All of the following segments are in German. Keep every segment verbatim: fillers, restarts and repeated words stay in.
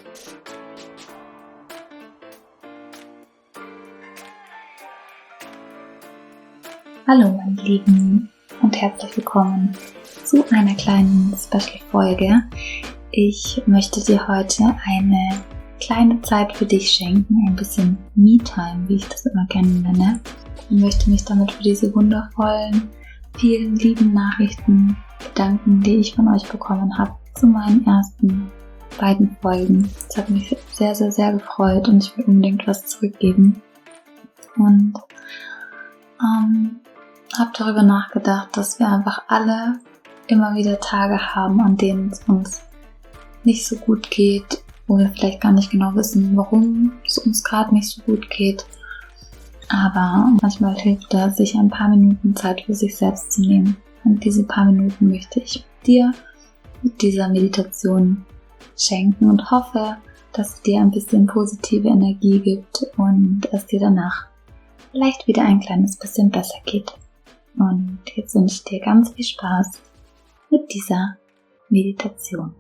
Hallo meine Lieben und herzlich willkommen zu einer kleinen Special-Folge. Ich möchte dir heute eine kleine Zeit für dich schenken, ein bisschen Me-Time, wie ich das immer gerne nenne. Ich möchte mich damit für diese wundervollen, vielen lieben Nachrichten bedanken, die ich von euch bekommen habe zu meinen ersten beiden Folgen. Das hat mich sehr, sehr, sehr gefreut und ich will unbedingt was zurückgeben. Und ähm, habe darüber nachgedacht, dass wir einfach alle immer wieder Tage haben, an denen es uns nicht so gut geht, wo wir vielleicht gar nicht genau wissen, warum es uns gerade nicht so gut geht. Aber manchmal hilft es, sich ein paar Minuten Zeit für sich selbst zu nehmen. Und diese paar Minuten möchte ich dir mit dieser Meditation schenken und hoffe, dass es dir ein bisschen positive Energie gibt und es dir danach vielleicht wieder ein kleines bisschen besser geht. Und jetzt wünsche ich dir ganz viel Spaß mit dieser Meditation.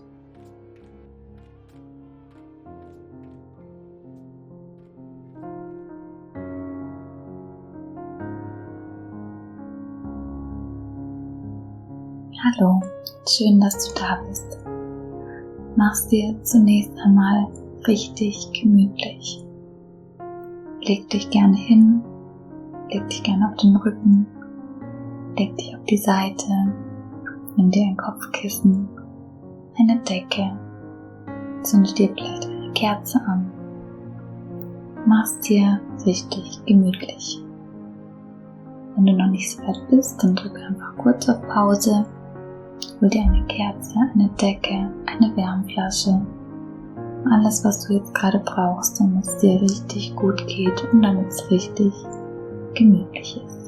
Hallo, schön, dass du da bist. Mach's dir zunächst einmal richtig gemütlich. Leg dich gerne hin, leg dich gerne auf den Rücken, leg dich auf die Seite, nimm dir ein Kopfkissen, eine Decke, zünde dir vielleicht eine Kerze an. Mach's dir richtig gemütlich. Wenn du noch nicht so weit bist, dann drücke einfach kurz auf Pause, hol dir eine Kerze, eine Decke, eine Wärmflasche, alles was du jetzt gerade brauchst, damit es dir richtig gut geht und damit es richtig gemütlich ist.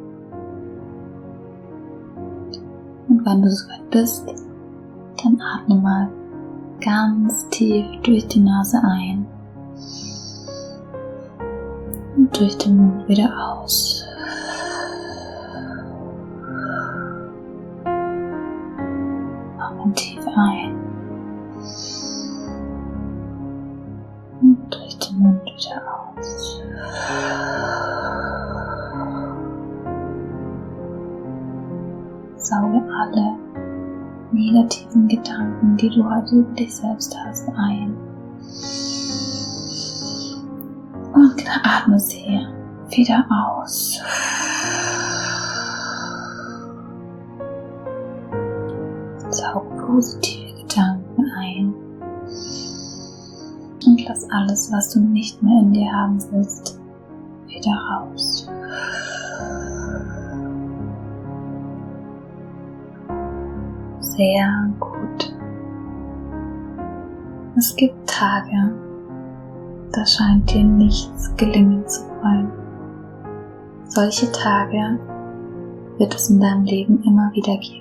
Und wenn du soweit bist, dann atme mal ganz tief durch die Nase ein und durch den Mund wieder aus. Atme tief ein und durch den Mund wieder aus. Sauge alle negativen Gedanken, die du heute über dich selbst hast, ein. Und atme sie wieder aus. Sauge positive Gedanken ein. Und lass alles, was du nicht mehr in dir haben willst, wieder raus. Sehr gut. Es gibt Tage, da scheint dir nichts gelingen zu wollen. Solche Tage wird es in deinem Leben immer wieder geben.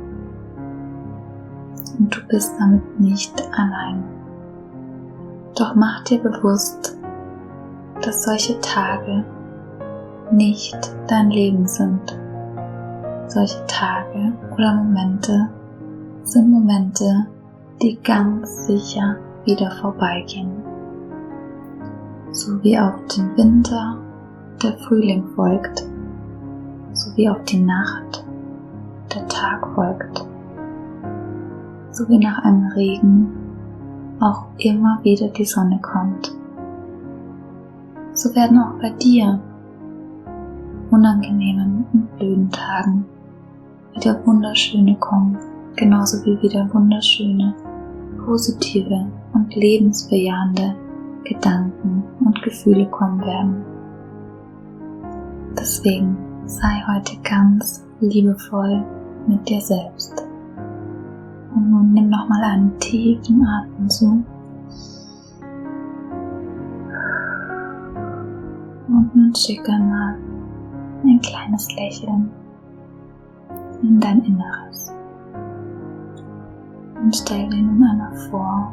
Und du bist damit nicht allein. Doch mach dir bewusst, dass solche Tage nicht dein Leben sind. Solche Tage oder Momente sind Momente, die ganz sicher wieder vorbeigehen. So wie auf den Winter der Frühling folgt, so wie auf die Nacht der Tag folgt, so wie nach einem Regen auch immer wieder die Sonne kommt. So werden auch bei dir unangenehmen und blöden Tagen wieder wunderschöne kommen. Genauso wie wieder wunderschöne, positive und lebensbejahende Gedanken und Gefühle kommen werden. Deswegen sei heute ganz liebevoll mit dir selbst. Und nun nimm nochmal einen tiefen Atemzug und nun schicke mal ein kleines Lächeln in dein Inneres. Und stell dir nun einmal vor,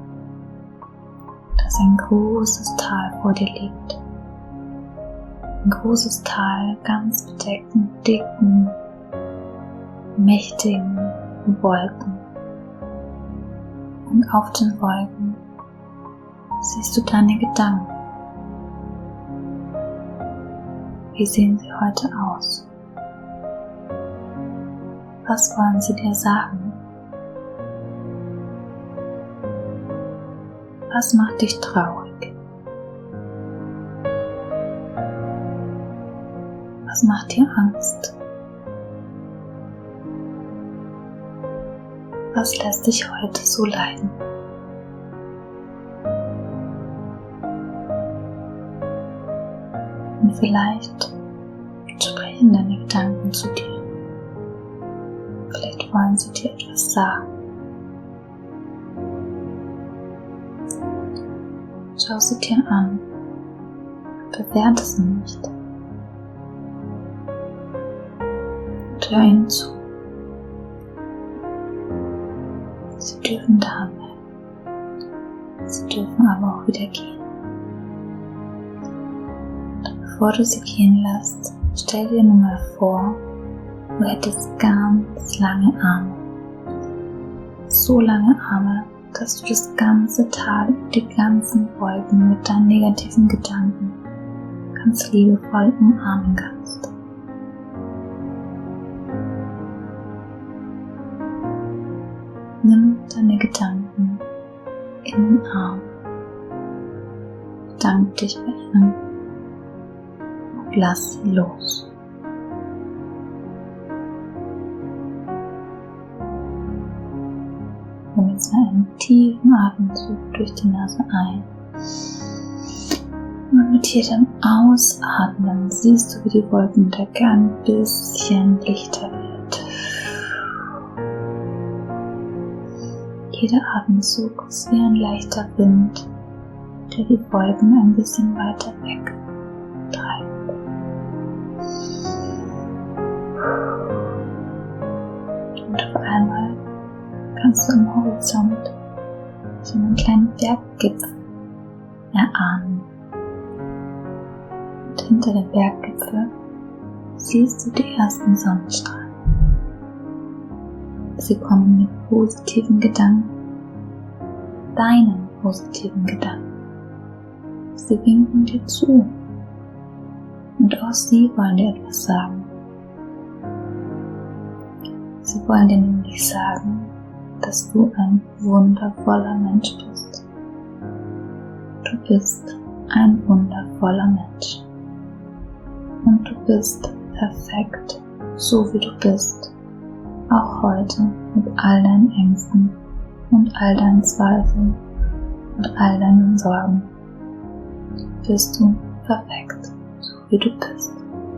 dass ein großes Tal vor dir liegt. Ein großes Tal, ganz bedeckt mit dicken, mächtigen Wolken. Und auf den Wolken siehst du deine Gedanken? Wie sehen sie heute aus? Was wollen sie dir sagen? Was macht dich traurig? Was macht dir Angst? Was lässt dich heute so leiden? Und vielleicht sprechen deine Gedanken zu dir. Vielleicht wollen sie dir etwas sagen. Schau sie dir an. Bewerte sie nicht. Und hör ihnen zu. Sie dürfen da sein. Sie dürfen aber auch wieder gehen. Bevor du sie gehen lässt, stell dir nun mal vor, du hättest ganz lange Arme. So lange Arme, dass du das ganze Tal und die ganzen Wolken mit deinen negativen Gedanken ganz liebevoll umarmen kannst. Nimm deine Gedanken in den Arm. Bedanke dich bei ihnen und lass sie los. Nimm jetzt mal einen tiefen Atemzug durch die Nase ein. Und mit jedem Ausatmen siehst du, wie die Wolkendecke ein bisschen lichter wird. Jeder Atemzug ist wie ein leichter Wind, der die Wolken ein bisschen weiter weg treibt. Und auf einmal kannst du am Horizont so einen kleinen Berggipfel erahnen. Und hinter dem Berggipfel siehst du die ersten Sonnenstrahlen. Sie kommen mit positiven Gedanken, deinen positiven Gedanken. Sie winken dir zu und auch sie wollen dir etwas sagen. Sie wollen dir nämlich sagen, dass du ein wundervoller Mensch bist. Du bist ein wundervoller Mensch. Und du bist perfekt, so wie du bist. Auch heute mit all deinen Ängsten und all deinen Zweifeln und all deinen Sorgen. Bist du perfekt, so wie du bist.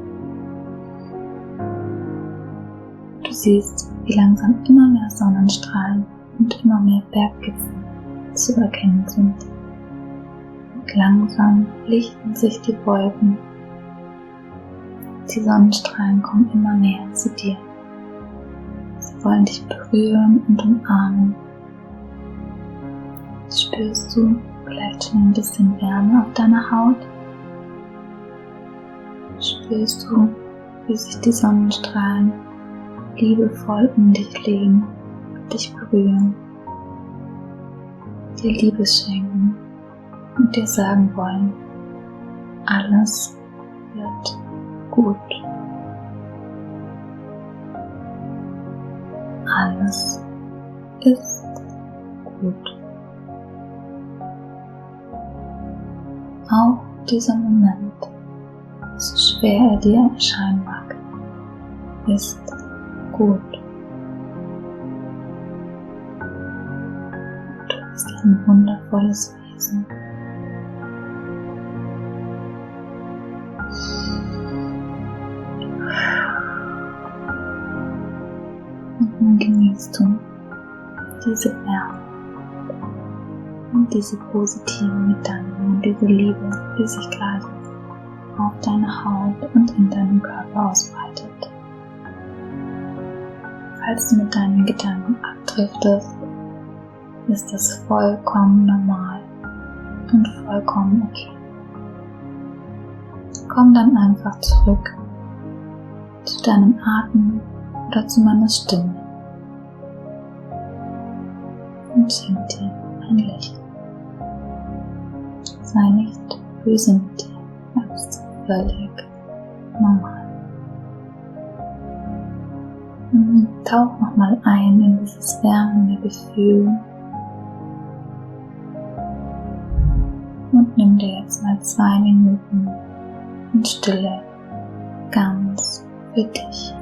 Du siehst, wie langsam immer mehr Sonnenstrahlen und immer mehr Berggipfel zu erkennen sind. Und langsam lichten sich die Wolken. Die Sonnenstrahlen kommen immer näher zu dir. Sie wollen dich berühren und umarmen. Spürst du vielleicht schon ein bisschen Wärme auf deiner Haut? Spürst du, wie sich die Sonnenstrahlen liebevoll um dich legen, dich berühren, dir Liebe schenken und dir sagen wollen, alles wird gut. Alles ist gut. Auch dieser Moment, so schwer er dir erscheinen mag, ist gut. Du bist ein wundervolles Wesen. Und nun genießt du diese Wärme und diese positiven Gedanken und diese Liebe, die sich gerade auf deiner Haut und in deinem Körper ausbreitet. Falls du mit deinen Gedanken abdriftest, ist das vollkommen normal und vollkommen okay. Komm dann einfach zurück zu deinem Atem oder zu meiner Stimme und schenk dir ein Lächeln. sei nicht böse mit dir, das ist völlig normal. Und tauch nochmal ein in dieses wärmende Gefühl und nimm dir jetzt mal zwei Minuten in Stille ganz für dich.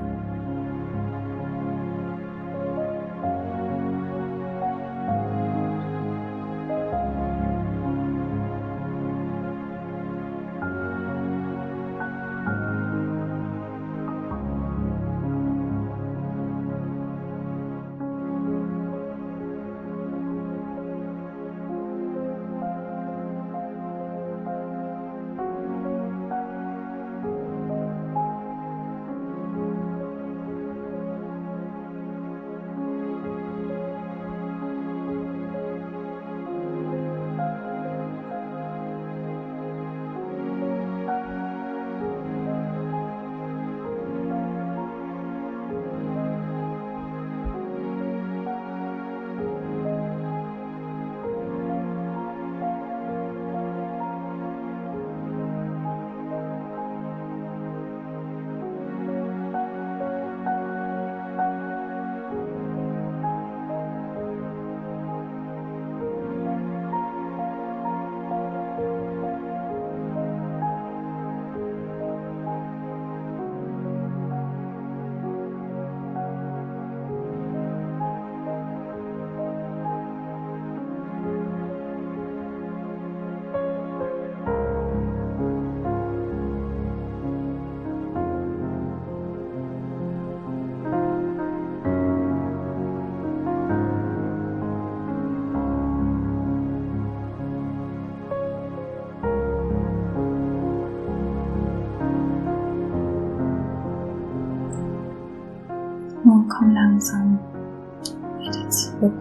Nun komm langsam wieder zurück.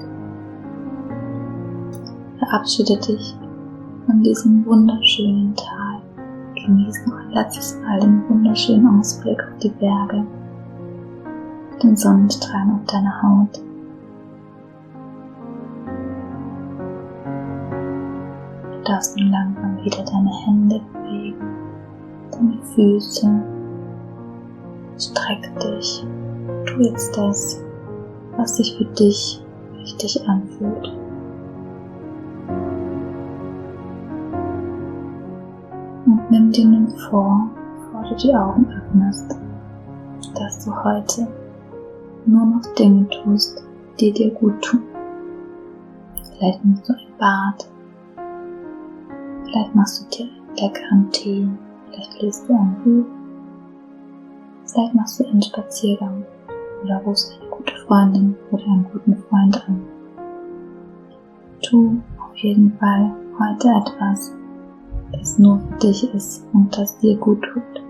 Verabschiede dich von diesem wunderschönen Tal. Genieß noch ein letztes Mal den wunderschönen Ausblick auf die Berge, den Sonnenstrahlen auf deiner Haut. Du darfst nun langsam wieder deine Hände bewegen, deine Füße. Streck dich. Tu jetzt das, was sich für dich richtig anfühlt. Und nimm dir nun vor, bevor du die Augen öffnest, dass du heute nur noch Dinge tust, die dir gut tun. Vielleicht nimmst du ein Bad, vielleicht machst du dir einen leckeren Tee, vielleicht liest du ein Buch, vielleicht machst du einen Spaziergang oder rufst eine gute Freundin oder einen guten Freund an. Tu auf jeden Fall heute etwas, das nur für dich ist und das dir gut tut.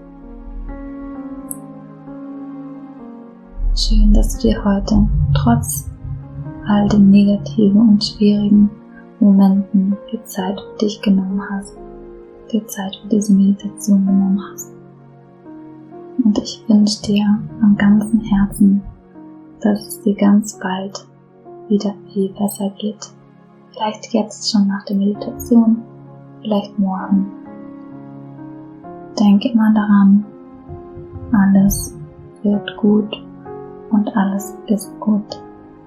Schön, dass du dir heute trotz all den negativen und schwierigen Momenten die Zeit für dich genommen hast, die Zeit für diese Meditation genommen hast. Und ich wünsche dir von ganzem Herzen, dass es dir ganz bald wieder viel besser geht. Vielleicht jetzt schon nach der Meditation, vielleicht morgen. Denke immer daran, alles wird gut und alles ist gut.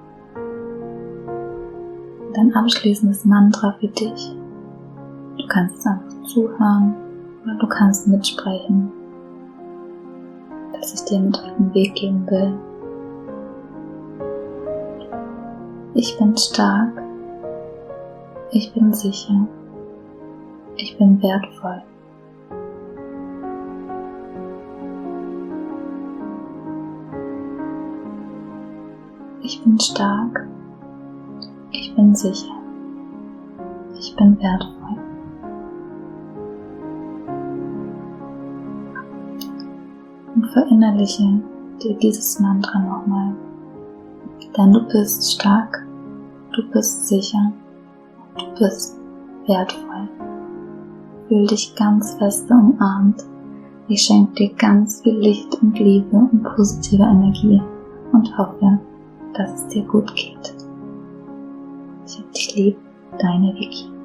Und ein abschließendes Mantra für dich. Du kannst es einfach zuhören oder du kannst mitsprechen, das ich dir mit auf den Weg geben will. Ich bin stark. Ich bin sicher. Ich bin wertvoll. Ich bin stark. Ich bin sicher. Ich bin wertvoll. Und verinnerliche dir dieses Mantra nochmal. Denn du bist stark, du bist sicher, du bist wertvoll. Fühl dich ganz fest umarmt. Ich schenke dir ganz viel Licht und Liebe und positive Energie und hoffe, dass es dir gut geht. Ich hab dich lieb, deine Vicky.